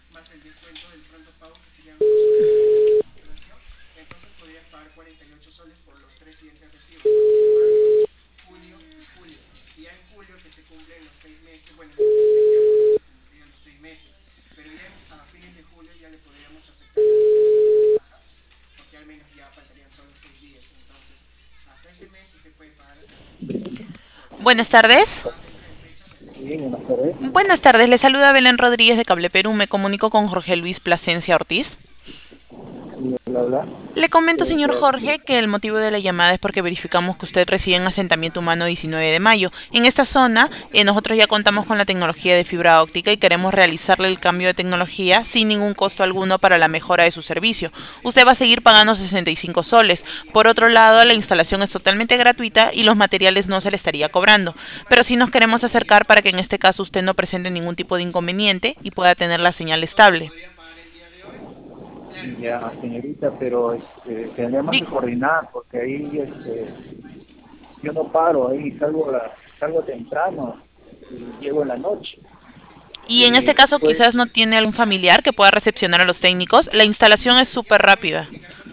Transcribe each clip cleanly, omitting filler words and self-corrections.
Buenas tardes. Sí, buenas tardes. Buenas tardes, le saluda Belén Rodríguez de Cable Perú. Me comunico con Jorge Luis Plasencia Ortiz. Sí, habla. Le comento, ¿Qué señor hace? Jorge, que el motivo de la llamada es porque verificamos que usted reside en asentamiento humano 19 de mayo. En esta zona, nosotros ya contamos con la tecnología de fibra óptica y queremos realizarle el cambio de tecnología sin ningún costo alguno para la mejora de su servicio. Usted va a seguir pagando 65 soles. Por otro lado, la instalación es totalmente gratuita y los materiales no se le estaría cobrando. Pero sí nos queremos acercar para que en este caso usted no presente ningún tipo de inconveniente y pueda tener la señal estable. Ya, señorita, pero tenemos que Di- coordinar porque ahí yo no paro, ahí salgo temprano y llego en la noche. Y en Y este caso después, quizás no tiene algún familiar que pueda recepcionar a los técnicos. La instalación es súper rápida.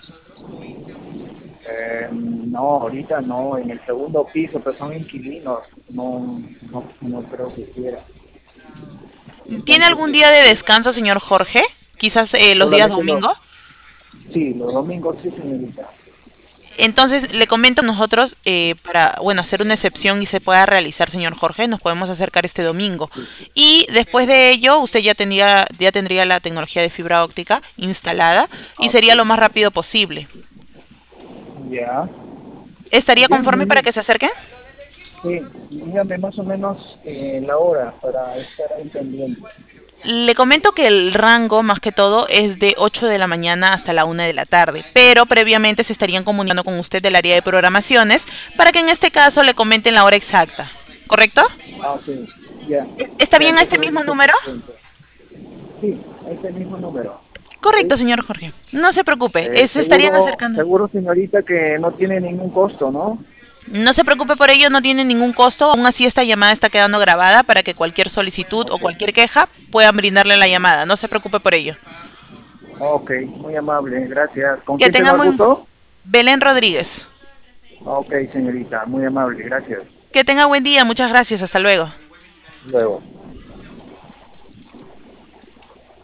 no, ahorita no, en el segundo piso, pero son inquilinos, no creo que quiera. ¿Tiene Entonces, algún día de descanso, señor Jorge? Quizás los días solamente domingo. sí, los domingos sí, señorita. Entonces, le comento nosotros, para, bueno, hacer una excepción y se pueda realizar, señor Jorge, nos podemos acercar este domingo. Sí, Y después de ello, usted ya tendría la tecnología de fibra óptica instalada y sería ok, lo más rápido posible. ya. ¿Estaría Ya, conforme muy para bien. que se acerque? Sí, dígame más o menos la hora para estar ahí pendiente. Le comento que el rango, más que todo, es de 8 de la mañana hasta la 1 de la tarde, pero previamente se estarían comunicando con usted del área de programaciones para que en este caso le comenten la hora exacta. ¿Correcto? Ah, ok, ya. ¿Está Ya, bien a este entonces mismo ahorita número? te cuento. Sí, ese mismo número. ¿Ok? Correcto, señor Jorge. No se preocupe, se estarían Seguro, acercando. seguro, señorita, que no tiene ningún costo, ¿no? No se preocupe por ello, no tiene ningún costo. Aún así, esta llamada está quedando grabada para que cualquier solicitud o Ok, cualquier queja puedan brindarle la llamada. No se preocupe por ello. ok, muy amable, gracias. ¿Con Que quién tenga tengo el muy... gusto? Belén Rodríguez. Ok, señorita, muy amable, gracias. Que tenga buen día. Muchas gracias. Hasta luego. Luego.